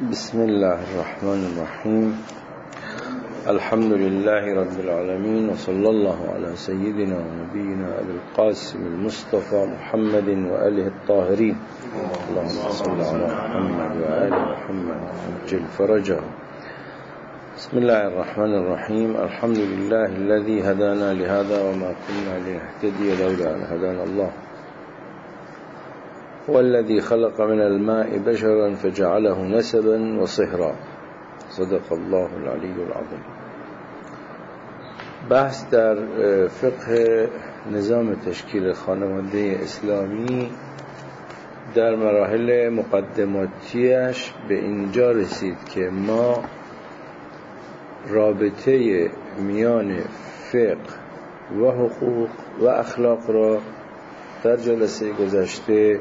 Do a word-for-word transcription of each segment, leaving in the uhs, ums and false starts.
بسم الله الرحمن الرحیم. الحمد لله رب العالمین و صلی الله علی سیدنا و نبینا ابی القاسم المصطفى محمد و آله الطاهرین. اللهم صل علی محمد و آل محمد عجل فرجهم. بسم الله الرحمن الرحیم. الحمد لله الذي هدانا لهذا وما كنا لنهتدي لولا ان هدانا الله. هو الذي خلق من الماء بشرا فجعله نسبا وصهرا. صدق الله العلی العظیم. بحث در فقه نظام تشکیل خانواده اسلامی در مراحل مقدماتیش به اینجا رسید که ما رابطه میان فقه و حقوق و اخلاق را در جلسه گذشته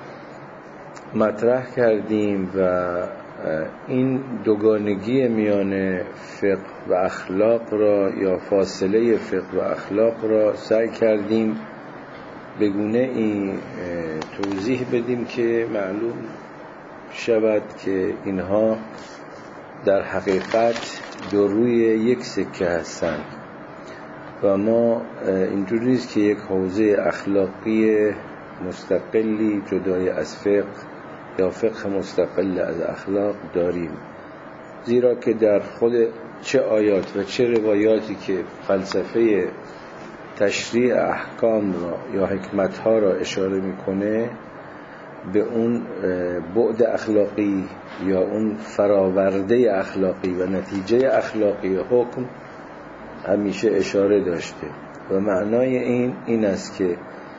مطرح کردیم و این دوگانگی میان فقه و اخلاق را یا فاصله فقه و اخلاق را سعی کردیم به گونه ای توضیح بدیم که معلوم شود که اینها در حقیقت دو روی یک سکه هستند و ما اینجوری نیست که یک حوزه اخلاقی مستقلی جدای از فقه یا فقه مستقل از اخلاق داریم، زیرا که در خود چه آیات و چه روایاتی که فلسفه تشریع احکام را یا حکمتها را اشاره میکنه به اون بعد اخلاقی یا اون فراورده اخلاقی و نتیجه اخلاقی حکم همیشه اشاره داشته و معنای این این است که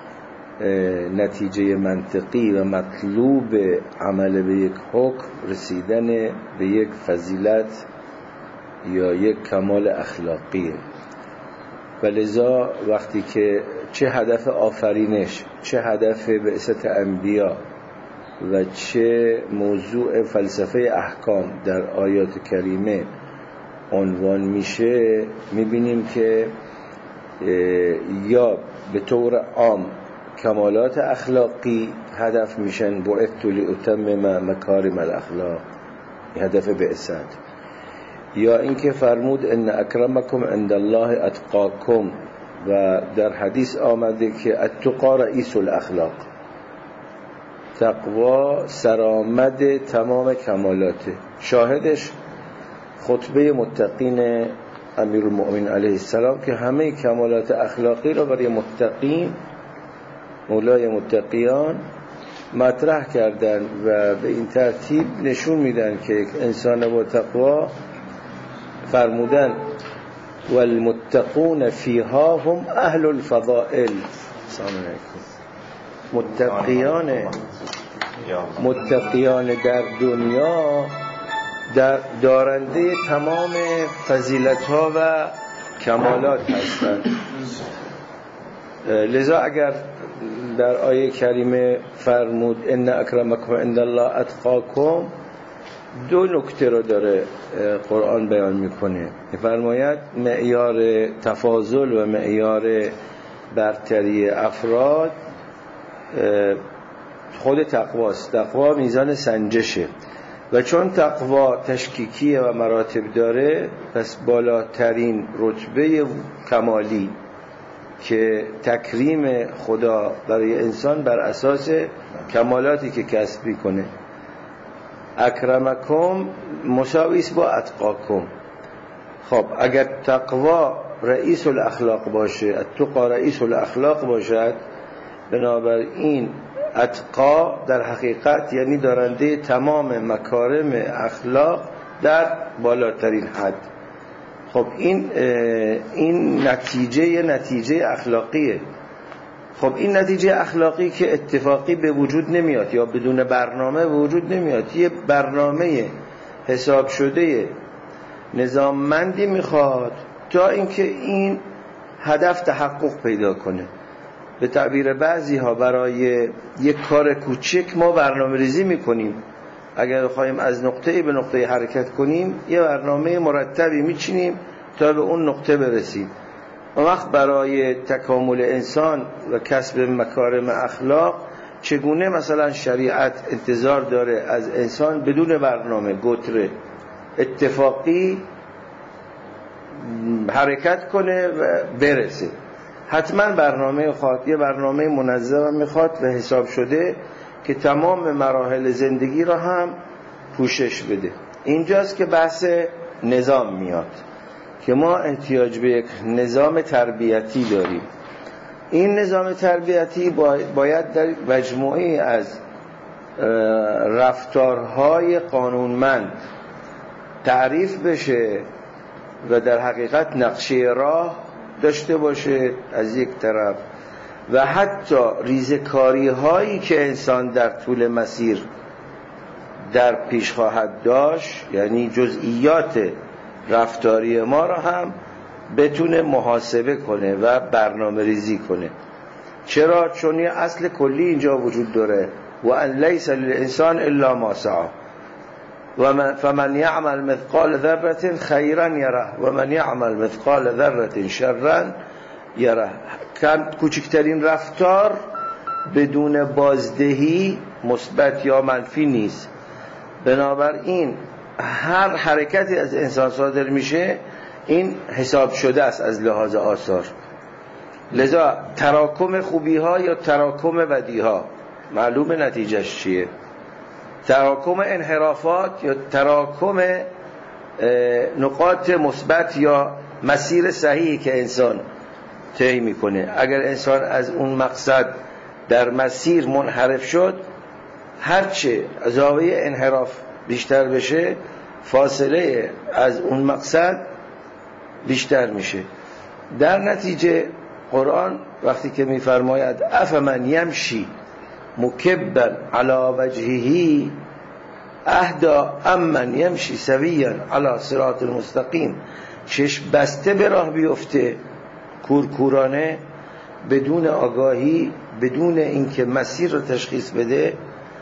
نتیجه منطقی و مطلوب عمل به یک حکم رسیدن به یک فضیلت یا یک کمال اخلاقیه و لذا وقتی که چه هدف آفرینش، چه هدف بعثت انبیا و چه موضوع فلسفه احکام در آیات کریمه عنوان میشه، میبینیم که یا به طور عام کمالات اخلاقی هدف میشن، بعثت لأتمم مکارم الاخلاق، هدف بعثت، یا اینکه فرمود ان اکرمکم عند الله اتقاکم و در حدیث آمده که التقی رئیس الاخلاق، تقوا سرآمد تمام کمالاته. شاهدش خطبه متقین امیرالمؤمنین علیه السلام که همه کمالات اخلاقی را برای متقین، مولای متقیان مطرح کردن و به این ترتیب نشون میدن که یک انسان با تقوا فرمودن والمتقون فیها هم اهل الفضائل. سلام علیکم. متقیان متقیان در دنیا در دارنده تمام فضیلت ها و کمالات هستند. لذا اگر در آیه کریمه فرمود ان اکرمکم عند الله اتقاکم، دو نکته رو داره قرآن بیان میکنه. فرماید معیار تفاضل و معیار برتری افراد خود تقواست. تقوا میزان سنجشه و چون تقوا تشکیکیه و مراتب داره، پس بالاترین رتبه کمالی که تکریم خدا برای انسان بر اساس کمالاتی که کسب میکنه. اکرمکم مساوی است با اتقاکم. خب اگر تقوا رئیس الاخلاق باشه، التقا رئیس الاخلاق باشد، بنابراین اتقا در حقیقت یعنی دارنده تمام مکارم اخلاق در بالاترین حد. خب این این نتیجه نتیجه اخلاقیه. خب این نتیجه اخلاقی که اتفاقی به وجود نمیاد یا بدون برنامه به وجود نمیاد، یه برنامه حساب شده نظاممندی میخواد تا اینکه این هدف تحقق پیدا کنه. به تعبیر بعضی ها برای یک کار کوچک ما برنامه ریزی میکنیم، اگر بخوایم از نقطه به نقطه حرکت کنیم یه برنامه مرتبی میچینیم تا به اون نقطه برسیم. و وقت برای تکامل انسان و کسب مکارم اخلاق چگونه مثلا شریعت انتظار داره از انسان بدون برنامه گتره اتفاقی حرکت کنه و برسه. حتما برنامه خواهد، یه برنامه منظم میخواد و حساب شده که تمام مراحل زندگی را هم پوشش بده. اینجاست که بحث نظام میاد که ما احتیاج به یک نظام تربیتی داریم. این نظام تربیتی باید در مجموعی از رفتارهای قانونمند تعریف بشه و در حقیقت نقشه راه داشته باشه از یک طرف، و حتی ریزکاری هایی که انسان در طول مسیر در پیش خواهد داشت، یعنی جزئیات رفتاری ما را هم بتونه محاسبه کنه و برنامه ریزی کنه. چرا؟ چون یه اصل کلی اینجا وجود داره، و ان لیس للانسان الا ما سعی و من فمن یعمل مثقال ذره خیرا یره و من یعمل مثقال ذره شرا یره. کوچکترین رفتار بدون بازدهی مثبت یا منفی نیست. بنابراین هر حرکتی از انسان صادر میشه این حساب شده است از لحاظ آثار. لذا تراکم خوبی ها یا تراکم بدی ها معلوم نتیجهش چیه، تراکم انحرافات یا تراکم نقاط مثبت یا مسیر صحیحی که انسان طی میکنه. اگر انسان از اون مقصد در مسیر منحرف شد، هرچه زاویه انحراف بیشتر بشه فاصله از اون مقصد بیشتر میشه. در نتیجه قرآن وقتی که میفرماید افمن یمشی مکبا علی وجهه اهدا امن یمشی سویا علی صراط المستقیم، چشم بسته به راه بیفته کورکورانه بدون آگاهی، بدون اینکه مسیر رو تشخیص بده،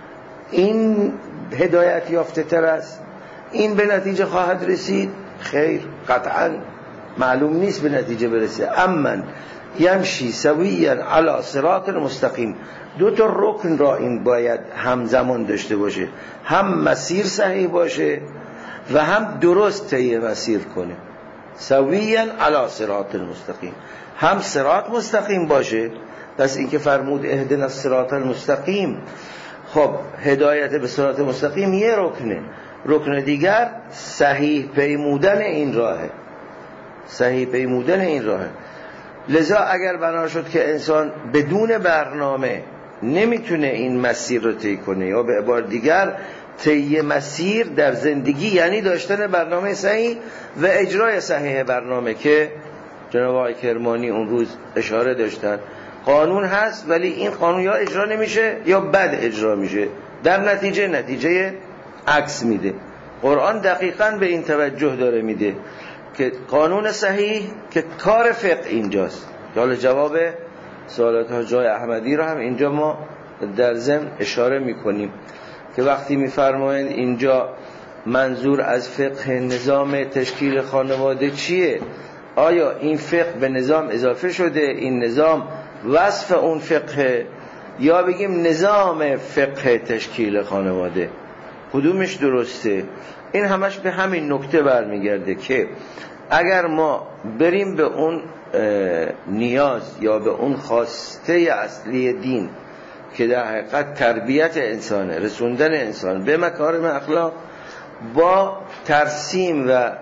این هدایت یافته تر است؟ این به نتیجه خواهد رسید؟ خیر، قطعا معلوم نیست به نتیجه برسه. امن یمشی سویا علی صراط المستقیم، دو تا رکن را این باید همزمان داشته باشه، هم مسیر صحیح باشه و هم درست طی مسیر کنه. سویا علی صراط المستقیم، هم صراط مستقیم باشه. پس این که فرمود اهدنا الصراط المستقیم، خب هدایت به صراط مستقیم یه رکنه. رکن دیگر صحیح پیمودن این راهه، صحیح پیمودن این راهه. لذا اگر بنا شد که انسان بدون برنامه نمیتونه این مسیر رو طی کنه، یا به عبارت دیگر طی مسیر در زندگی یعنی داشتن برنامه صحیح و اجرای صحیح برنامه، که جناب آقای کرمانی اون روز اشاره داشتن قانون هست ولی این قانون یا اجرا نمیشه یا بد اجرا میشه، در نتیجه نتیجه عکس میده. قرآن دقیقاً به این توجه داره میده که قانون صحیح که کار فقه اینجاست. حالا جواب سوالات حاج احمدی رو هم اینجا ما در ضمن اشاره میکنیم که وقتی میفرمایند اینجا منظور از فقه نظام تشکیل خانواده چیه، آیا این فقه به نظام اضافه شده، این نظام وصف اون فقه، یا بگیم نظام فقه تشکیل خانواده، کدومش درسته؟ این همش به همین نکته برمیگرده که اگر ما بریم به اون نیاز یا به اون خواسته اصلی دین که در حقیقت تربیت انسانه، رسوندن انسان به مکارم اخلاق، با ترسیم و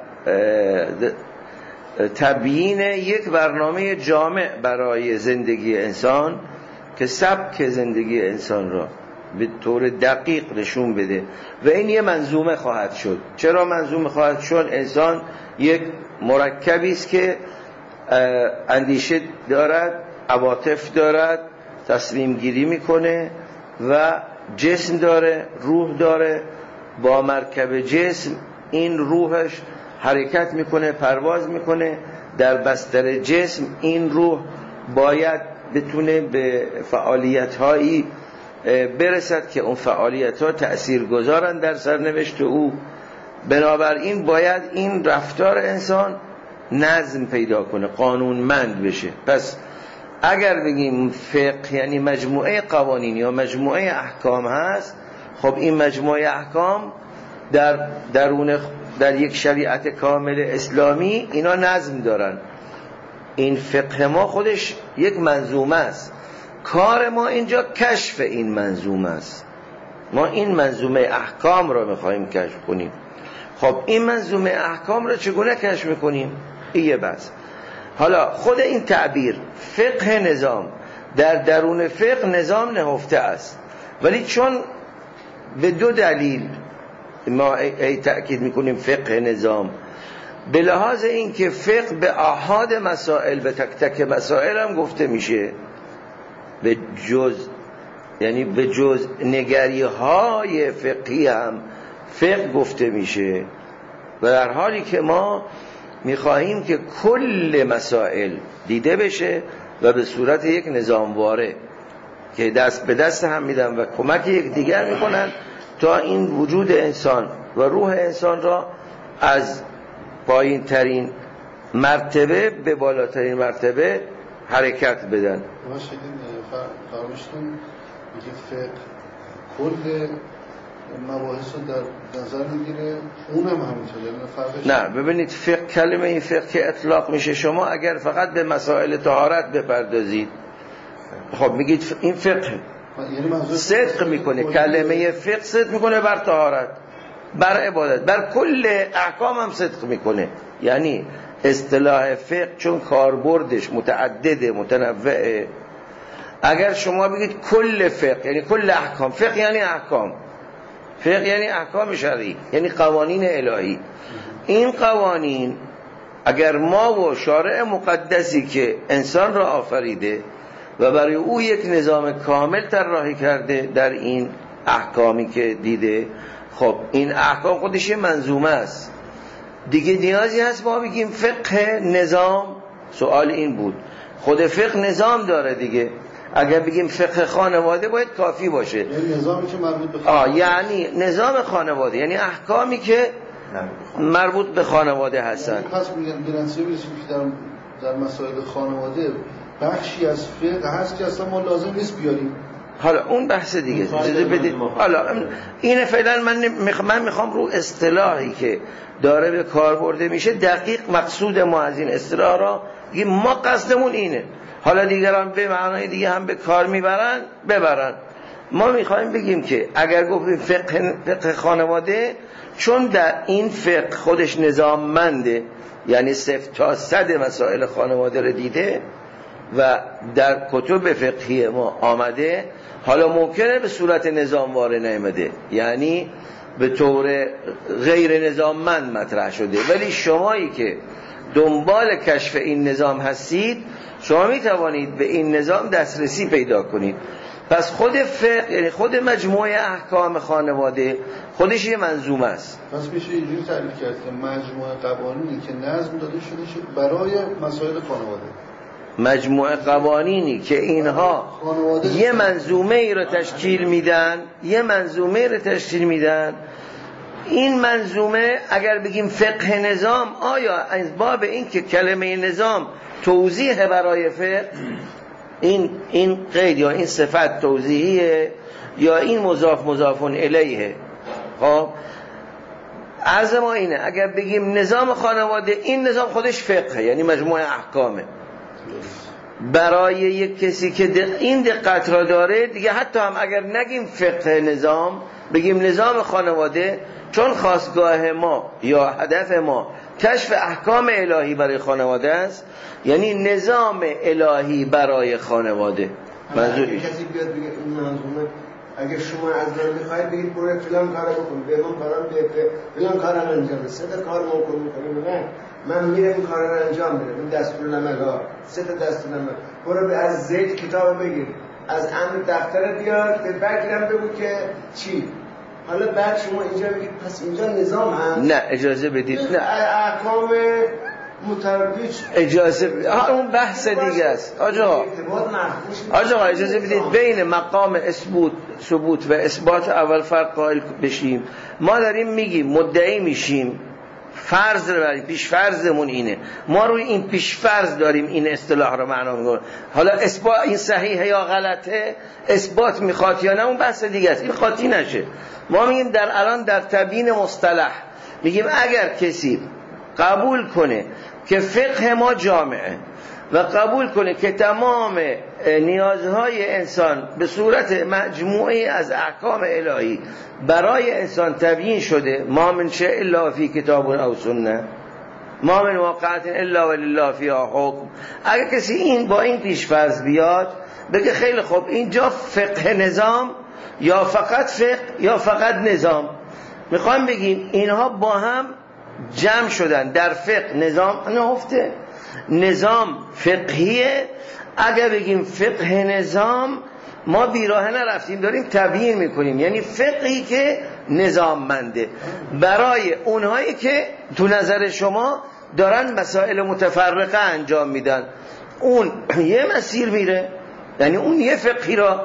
تبیین یک برنامه جامع برای زندگی انسان که سبک زندگی انسان را به طور دقیق نشون بده، و این یه منظومه خواهد شد. چرا منظومه خواهد شد؟ انسان یک مرکبی است که اندیشه دارد، عواطف دارد، تصمیم گیری میکنه و جسم داره، روح داره. با مرکب جسم این روحش حرکت میکنه، پرواز میکنه. در بستر جسم این روح باید بتونه به فعالیت‌هایی برسد که اون فعالیت‌ها تأثیرگذارن در سرنوشت او. بنابراین باید این رفتار انسان نظم پیدا کنه، قانونمند بشه. پس اگر بگیم فقه یعنی مجموعه قوانین یا مجموعه احکام هست، خب این مجموعه احکام در درون در یک شریعت کامل اسلامی اینا نظم دارن. این فقه ما خودش یک منظومه است، کار ما اینجا کشف این منظومه است. ما این منظومه احکام را میخواییم کشف کنیم. خب این منظومه احکام را چگونه کشف میکنیم؟ ایه بس. حالا خود این تعبیر فقه نظام، در درون فقه نظام نهفته است، ولی چون به دو دلیل ما ای تأکید میکنیم فقه نظام، به لحاظ این که فقه به احاد مسائل، به تک تک مسائل هم گفته میشه، به جز یعنی به جز نگری های فقهی هم فقه گفته میشه، و در حالی که ما میخواهیم که کل مسائل دیده بشه و به صورت یک نظامواره که دست به دست هم میدن و کمک یک دیگر میکنن تا این وجود انسان و روح انسان را از پایین ترین مرتبه به بالاترین مرتبه حرکت بدن. ما شدید فرمشتون میگه فقه کل مباحث رو در نظر میگیره، اونم همینطور. نه ببینید فقه، کلمه این فقه که اطلاق میشه، شما اگر فقط به مسائل طهارت بپردازید، خب میگید این فقه، یعنی صدق میکنه، کلمه فقه صدق میکنه بر طهارت، بر عبادت، بر کل احکام هم صدق میکنه. یعنی اصطلاح فقه چون کاربردش متعدده متنوعه، اگر شما بگید کل فقه یعنی کل احکام، فقه یعنی احکام، فقه یعنی احکام شرعی، یعنی قوانین الهی. این قوانین اگر ما و شارع مقدسی که انسان را آفریده و برای او یک نظام کامل طراحی کرده در این احکامی که دیده، خب این احکام خودش منظومه است دیگه. نیازی هست ما بگیم فقه نظام؟ سوال این بود. خود فقه نظام داره دیگه. اگر بگیم فقه خانواده باید کافی باشه، یعنی نظامی که مربوط به خانواده. آه یعنی نظام خانواده، یعنی احکامی که مربوط به خانواده هستن. پس میگن بلنسیه برسیم که در, در مسائل خانواده بخشی از فقه هست که اصلا ما لازم نیست بیاریم. حالا اون بحث دیگه اجازه بدید. حالا این فعلا من من میخوام رو اصطلاحی که داره به کار برده میشه دقیق مقصود ما از این اصطلاح را بگیم. ما قصدمون اینه، حالا دیگران به معنای دیگه هم به کار میبرن ببرن. ما میخوایم بگیم که اگر گفتیم فقه, فقه خانواده، چون در این فقه خودش نظاممنده، یعنی صفر تا صد مسائل خانواده رو دیده و در کتب فقهی ما آمده، حالا ممکنه به صورت نظامواره نیامده، یعنی به طور غیر نظاممند مطرح شده، ولی شمایی که دنبال کشف این نظام هستید، شما می توانید به این نظام دسترسی پیدا کنید. پس خود فقه یعنی خود مجموعه احکام خانواده خودش یه منظومه است. پس میشه اینجوری تعریف کرد که مجموعه قوانینی که نظم داده شده شد برای مسائل خانواده، مجموعه قوانینی که اینها یه منظومه ای رو تشکیل میدن، یه منظومه ای رو تشکیل میدن. این منظومه اگر بگیم فقه نظام، آیا از باب این که کلمه نظام توضیح برای فقه، این این قید یا این صفت توضیحیه یا این مضاف مضاف الیه؟ خب عرض ما اینه اگر بگیم نظام خانواده، این نظام خودش فقه، یعنی مجموعه احکامه. برای یک کسی که دق... این دقت را داره دیگه، حتی هم اگر نگیم فقه نظام، بگیم نظام خانواده، چون خاستگاه ما یا هدف ما کشف احکام الهی برای خانواده است، یعنی نظام الهی برای خانواده. منظوری کسی بیاد بگه این منظومه اگه شما از من میخواید بگید برو فلان کارو بکن، به من کارم به فلان کارم انجام بده، سه تا کار ممکن میکنیم، نه من میرم این کارا رو انجام میدم، این دستورالعمل ها سه تا دستورالعمل، برو از زید کتاب بگیر، از امر دفتر بیار که بگیرم بگو که چی. حالا بعد شما اینجا بگید پس اینجا نظام هم نه اجازه بدید، نه احکام مترادف، اجازه بدید، اون بحث دیگه است. آجا آجا اجازه بدید بین مقام اثبات ثبوت و اثبات اول فرق قائل بشیم. ما داریم میگیم مدعی میشیم فرض رو بریم، پیش فرضمون اینه، ما روی این پیش فرض داریم این اصطلاح رو معنا میکنیم. حالا اثبات این صحیحه یا غلطه، اثبات میخواد یا نه، اون بحث دیگه است، این قاطی نشه. ما میگیم در الان در تبیین مصطلح میگیم اگر کسی قبول کنه که فقه ما جامعه و قبول کنه که تمام نیازهای انسان به صورت مجموعی از احکام الهی برای انسان تبیین شده، ما من شیء الا فی کتاب او سنه، ما من واقعه الا ولله فیها حکم. اگر کسی این با این پیش فرض بیاد بگه خیلی خوب اینجا فقه نظام یا فقط فقه یا فقط نظام، میخوایم بگیم اینها با هم جمع شدن در فقه. نظام نهفته، نظام فقهیه. اگر بگیم فقه نظام ما بیراه نرفتیم، داریم تبیین میکنیم، یعنی فقهی که نظاممنده برای اونهایی که تو نظر شما دارن مسائل متفرقه انجام میدن. اون یه مسیر میره، یعنی اون یه فقهی را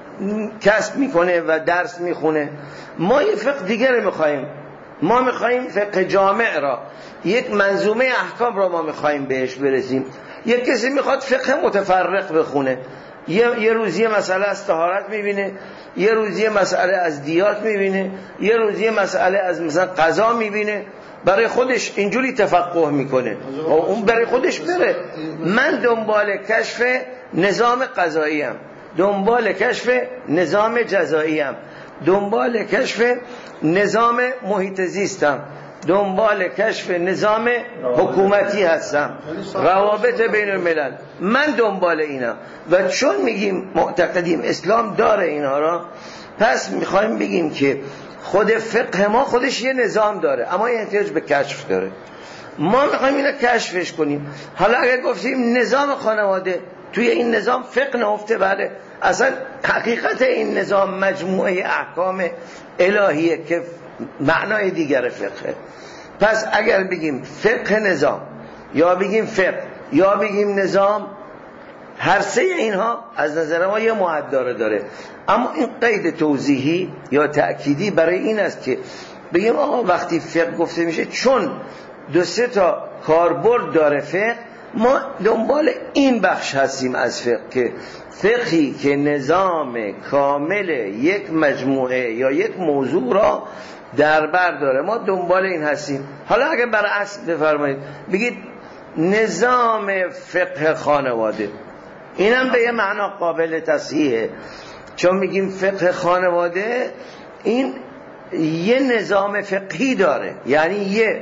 کسب میکنه و درس میخونه، ما یه فقه دیگر میخواییم، ما میخواییم فقه جامع را، یک منظومه احکام را ما میخواییم بهش برسیم. یک کسی میخواد فقه متفرق بخونه، یه, یه روزی مسئله از طهارت میبینه، یه روزی مسئله از دیات میبینه، یه روزی مسئله از مثلا قضا میبینه، برای خودش اینجوری تفقه میکنه، اون برای خودش بره. من دنبال کشف نظام قضایی ام، دنبال کشف نظام جزایی ام، دنبال کشف نظام محیط زیستم، دنبال کشف نظام حکومتی هستم، روابط بین الملل، من دنبال اینم. و چون میگیم معتقدیم اسلام داره اینها را، پس میخوایم بگیم که خود فقه ما خودش یه نظام داره، اما احتیاج به کشف داره. ما میخوایم اینو کشفش کنیم. حالا اگر گفتیم نظام خانواده، توی این نظام فقه نهفته، بله، اصلا حقیقت این نظام مجموعه احکام الهیه که معنای دیگر فقه. پس اگر بگیم فقه نظام یا بگیم فقه یا بگیم نظام، هر سه اینها از نظر ما یه معداره داره. اما این قید توضیحی یا تأکیدی برای این است که بگیم آقا وقتی فقه گفته میشه چون دو سه تا کاربرد داره فقه، ما دنبال این بخش هستیم از فقه که فقهی که نظام کامل یک مجموعه یا یک موضوع را در بر داره، ما دنبال این هستیم. حالا اگه برعکس بفرمایید بگید نظام فقه خانواده، اینم به یه معنا قابل تصحیحه، چون میگیم فقه خانواده این یه نظام فقهی داره، یعنی یه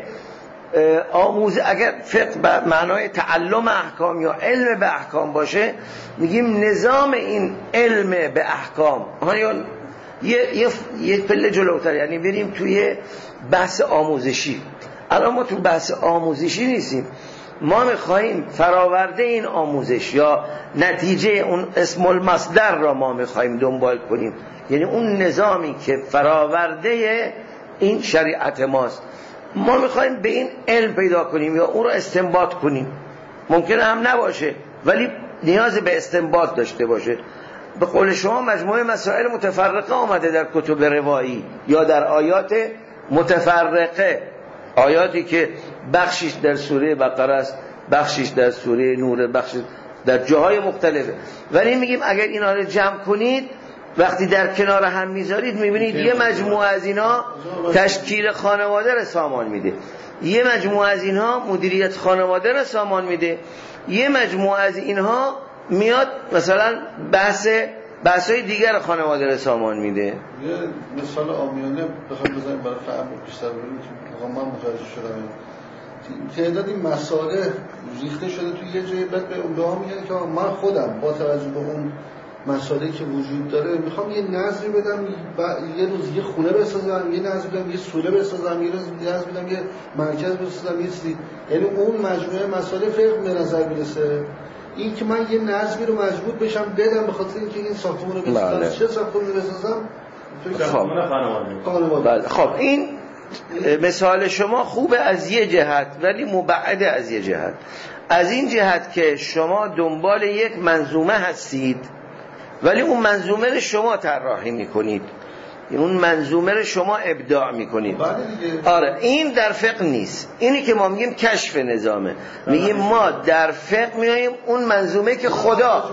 آموز. اگر فقه به معنای تعلم احکام یا علم به احکام باشه، میگیم نظام این علم به احکام. یا یه یه یه پله جلوتر، یعنی بریم توی بحث آموزشی. الان ما تو بحث آموزشی نیستیم، ما میخواییم فراورده این آموزش یا نتیجه اون اسم المصدر را ما میخواییم دنبال کنیم، یعنی اون نظامی که فراورده این شریعت ماست. ما میخواییم به این علم پیدا کنیم یا اون رو استنباط کنیم. ممکنه هم نباشه ولی نیاز به استنباط داشته باشه. به قول شما مجموعه مسائل متفرقه آمده در کتب روایی یا در آیات متفرقه، آیاتی که بخشیش در سوره بقره است، بخشیش در سوره نور، بخشیش در جاهای مختلفه. ولی میگیم اگر اینا رو جمع کنید، وقتی در کنار هم میذارید میبینید یه مجموعه از اینا تشکیل خانواده رو سامان میده، یه مجموعه از اینها مدیریت خانواده رو سامان میده، یه مجموعه از اینها میاد مثلا بحث بحثای دیگر خانواده رو سامان میده. یه مثال عامیانه بخوام بزنیم برای فهم بیشتر ببینیم که من متوجه شدم تعداد این مسائل ریخته شده توی یه جای، بعد به اونها میگن که من خودم با توجه به اون مسائلی که وجود داره میخوام یه نظمی بدم، یه روز یه خونه بسازم، یه نظم بدم، یه سوله بسازم، یه روز نظم بدم، یه مرکز بسازم، یه چیزی. یعنی اون مجموعه مسائل فقه به نظر میرسه. این که من یه نظمی رو مجبور بشم بدم به خاطر اینکه این ساختمون رو بسازم، بله. چه ساختمون رو بسازم؟ ساختمون خانواده. بله. خب این مثال شما خوبه از یه جهت ولی مبعد از یه جهت. از این جهت که شما دنبال یک منظومه هستید ولی اون منظومه رو شما طراحی میکنید، اون منظومه رو شما ابداع میکنید. آره این در فقه نیست. اینی که ما میگیم کشف نظامه، میگیم ما در فقه میاییم اون منظومه که خدا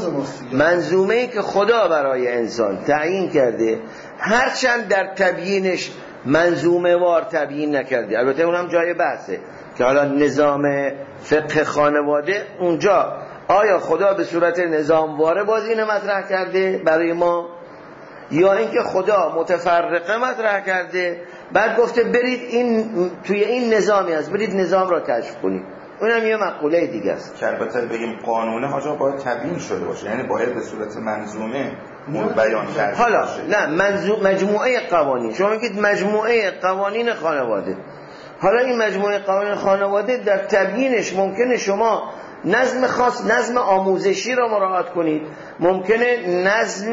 منظومه که خدا برای انسان تعیین کرده، هرچند در تبیینش منظومه وار تبیین نکرده. البته اونم جای بحثه که حالا نظام فقه خانواده اونجا آیا خدا به صورت نظامواره باز اینو مطرح کرده برای ما، یا اینکه خدا متفرقه مطرح کرده بعد گفته برید این توی این نظامی هست برید نظام را کشف کنید. اونم یه مقوله دیگه است که البته بگیم قانونه ها باید تبیین شده باشه، یعنی باید به صورت منظومه بیان کرده حالا باشه. نه منظوم مجموعه قوانین، شما میگید مجموعه قوانین خانواده. حالا این مجموعه قوانین خانواده در تبیینش ممکنه شما نظم خاص، نظم آموزشی را مراعات کنید، ممکنه نظم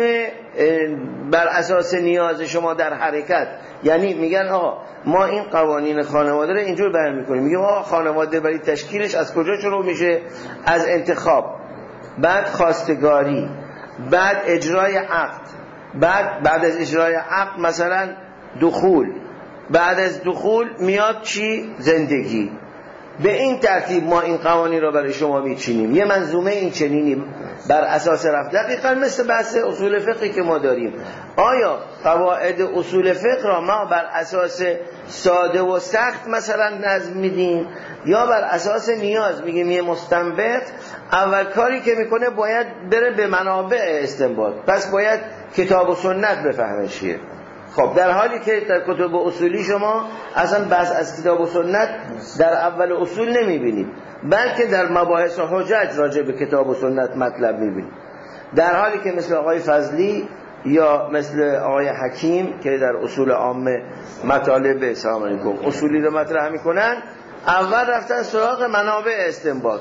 بر اساس نیاز شما در حرکت، یعنی میگن آقا ما این قوانین خانواده رو اینجور بیان میکنیم، میگیم آقا خانواده برای تشکیلش از کجا شروع میشه؟ از انتخاب، بعد خواستگاری، بعد اجرای عقد، بعد بعد از اجرای عقد مثلا دخول، بعد از دخول میاد چی؟ زندگی. به این ترتیب ما این قوانین را برای شما میچینیم، یه منظومه این چنینی بر اساس رفت. دقیقاً مثل بحث اصول فقهی که ما داریم، آیا قواعد اصول فقه را ما بر اساس ساده و سخت مثلا نظم میدیم یا بر اساس نیاز؟ میگیم یه مستنبط اول کاری که میکنه باید بره به منابع استنباط، پس باید کتاب و سنت بفهمه چیه. خب در حالی که در کتب اصولی شما اصلا بحث از کتاب و سنت در اول اصول نمیبینید، بلکه در مباحث حجج راجع به کتاب و سنت مطلب میبینید، در حالی که مثل آقای فضلی یا مثل آقای حکیم که در اصول عامه مطالب سلام علیکم اصولی رو مطرح میکنن، اول رفتن سراغ منابع استنباط،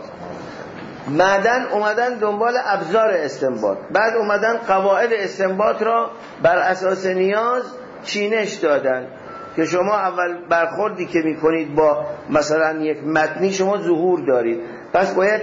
بعدن اومدن دنبال ابزار استنباط، بعد اومدن قواعد استنباط را بر اساس نیاز چینش دادن که شما اول برخوردی که میکنید با مثلا یک متنی شما ظهور دارید، پس باید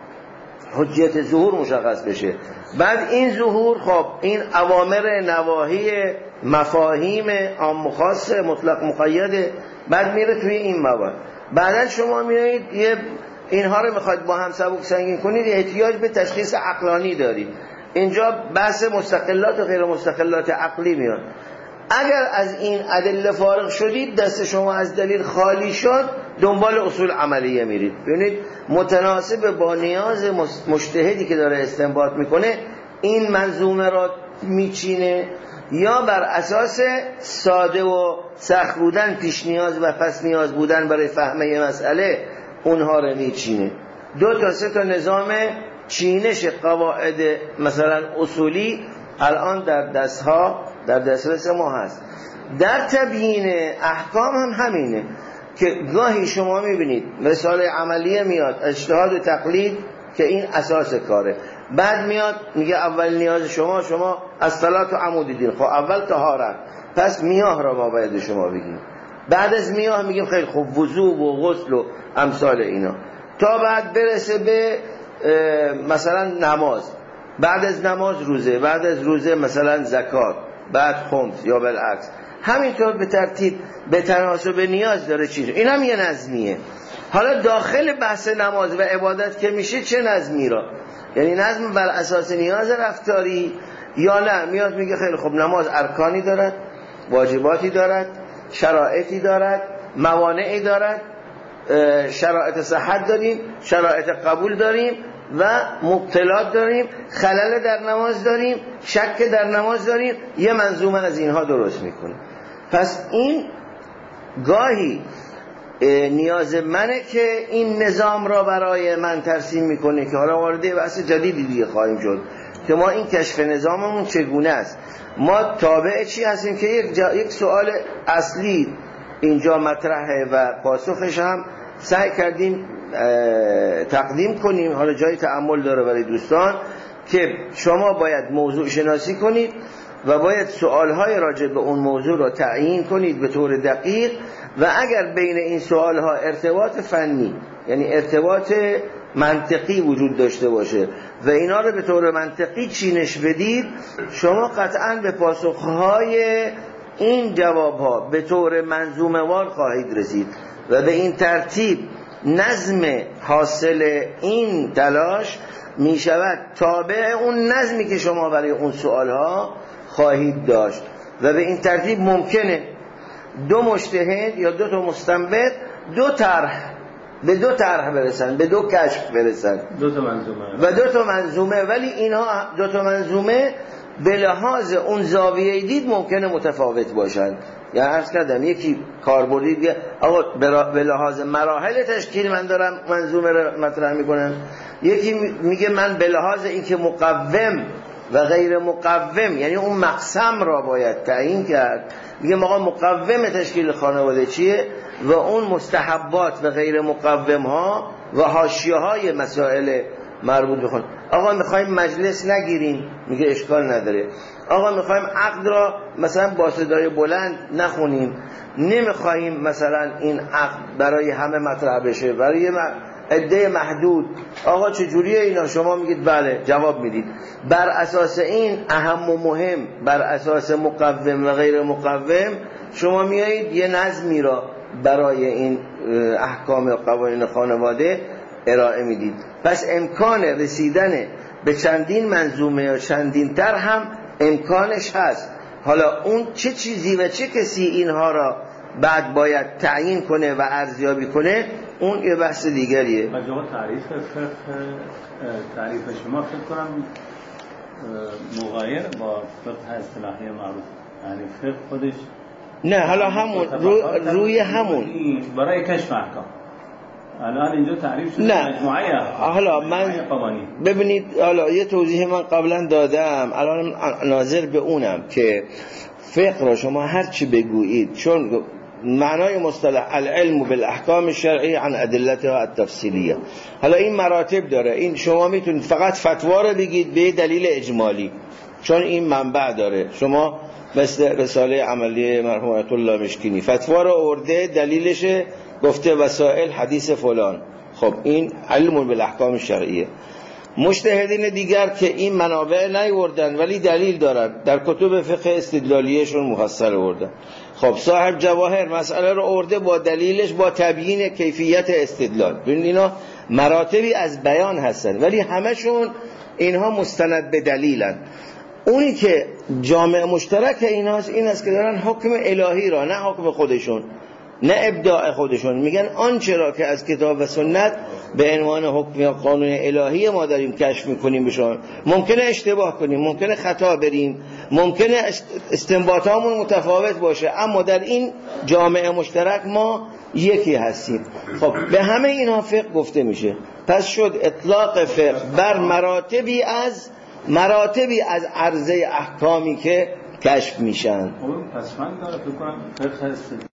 حجیت ظهور مشخص بشه. بعد این ظهور خب این اوامر نواهی مفاهیم عام خاص مطلق مقید بعد میره توی این مواد. بعدن شما میایید یه اینها رو میخواید با هم سبک سنگین کنید، احتیاج به تشخیص عقلانی دارید. اینجا بحث مستقلات و غیر مستقلات عقلی میاد. اگر از این ادله فارغ شدید، دست شما از دلیل خالی شد، دنبال اصول عملیه میرید. ببینید متناسب با نیاز مجتهدی که داره استنباط میکنه این منظومه را میچینه، یا بر اساس ساده و سخت بودن، پیش نیاز و پس نیاز بودن برای فهم مسئله اونها رو میچینه. دو تا سه تا نظام چینش قواعد مثلا اصولی الان در دستها در دسترس ما هست. در تبیین احکام هم همینه که گاهی شما میبینید مثال عملیه میاد اجتهاد و تقلید که این اساس کاره، بعد میاد میگه اول نیاز شما شما از صلات و عمود دین، خب اول طهارت، پس میاه را ما باید شما بگیم، بعد از میاه میگیم خیلی خوب وضو و غسل و امثال اینا، تا بعد برسه به مثلا نماز، بعد از نماز روزه، بعد از روزه مثلا زکات، بعد خمس یا بالعکس، همینطور به ترتیب به تناسب نیاز داره چیز. این هم یه نظمیه. حالا داخل بحث نماز و عبادت که میشه چه نظمی را؟ یعنی نظم بر اساس نیاز رفتاری یا نه میاد میگه خیلی خب نماز ارکانی دارد، واجباتی دارد، شرایطی دارد، موانعی دارد، شرایط صحت داریم، شرایط قبول داریم و مبتلات داریم، خلل در نماز داریم، شک در نماز داریم، یه منظومه از اینها درست میکنه. پس این گاهی نیاز منه که این نظام را برای من ترسیم میکنه که حالا وارد بحث جدیدی دیگه خواهیم شد که ما این کشف نظاممون چگونه است، ما تابع چی هستیم که یک, جا... یک سوال اصلی اینجا مطرحه و پاسخش هم سعی کردیم تقدیم کنیم. حالا جای تأمل داره برای دوستان که شما باید موضوع شناسی کنید و باید سوالهای راجع به اون موضوع را تعیین کنید به طور دقیق، و اگر بین این سوالها ارتباط فنی یعنی ارتباط منطقی وجود داشته باشه و اینا رو به طور منطقی چینش بدید، شما قطعاً به پاسخهای این جواب ها به طور منظومه وار خواهید رسید و به این ترتیب نظم حاصل این تلاش می شود تابع اون نظمی که شما برای اون سوال ها خواهید داشت و به این ترتیب ممکنه دو مجتهد یا دو تا مستنبط دو طرح به دو طرح برسن، به دو کشف برسن، دو تا منظومه و دو تا منظومه، ولی اینها دو تا منظومه به لحاظ اون زاویه دید ممکنه متفاوت باشن. یا عرض کردم یکی کاربردی دیگه آقا به لحاظ مراحل تشکیل من دارم منظومه رو مطرح میکنم، یکی میگه من به لحاظ اینکه مقوم و غیر مقوم، یعنی اون مقسم را باید تعیین کرد، میگه آقا مقوم تشکیل خانواده چیه و اون مستحبات و غیر مقوم ها و حاشیه های مسائل مربوط بخون. آقا میخوایم مجلس نگیریم، میگه اشکال نداره. آقا میخوایم عقد را مثلا با صدای بلند نخونیم، نمیخوایم مثلا این عقد برای همه مطرح بشه، برای عده محدود. آقا چجوریه اینا؟ شما میگید بله، جواب میدید. بر اساس این اهم و مهم، بر اساس مقوم و غیر مقوم، شما میایید یه نظمی را برای این احکام و قوانین خانواده ارائه میدید. پس امکان رسیدن به چندین منظومه یا چندین تر هم امکانش هست. حالا اون چه چیزی و چه کسی اینها را بعد باید تعیین کنه و ارزیابی کنه، اون یه بحث دیگریه. و جواب تعریف فقه، تعریف شما فکر کنم مغایر با فقه اصطلاحی معروف، یعنی فقه خودش نه، حالا همون رو روی همون برای کشف احکام الان اینجا تعریف شده مجموعه. حالا من ببینید، حالا یه توضیح من قبلا دادم، الان ناظر به اونم که فقه را شما هر چی بگویید، چون معنای مصطلح العلم بالاحکام الشرعیه عن ادلتها التفصیلیه، حالا این مراتب داره. این شما میتونید فقط فتوا رو بگید به دلیل اجمالی، چون این منبع داره. شما مثل رساله عملی مرحوم آیت الله مشکینی فتوا رو آورده، دلیلش گفته وسائل حدیث فلان. خب این علم بالاحکام الشرعیه. مجتهدین دیگر که این منابع نیاوردن ولی دلیل دارن، در کتب فقه استدلالیهشون مفصل آوردن. خب صاحب جواهر مسئله رو آورده با دلیلش، با تبیین کیفیت استدلال. ببینید اینا مراتبی از بیان هستن ولی همشون اینها مستند به دلیلن. اونی که جامع مشترک ایناست این است که دارن حکم الهی را، نه حکم خودشون، نه ابداع خودشون، میگن آنچه را که از کتاب و سنت به عنوان حکم یا قانون الهی ما داریم کشف میکنیم بشون. ممکنه اشتباه کنیم، ممکنه خطا بریم، ممکنه استنباطامون متفاوت باشه، اما در این جامعه مشترک ما یکی هستیم. خب به همه اینا فقه گفته میشه. پس شد اطلاق فقه بر مراتبی از مراتبی از عرضه احکامی که کشف میشن. پس من دارم فکر کنم فقه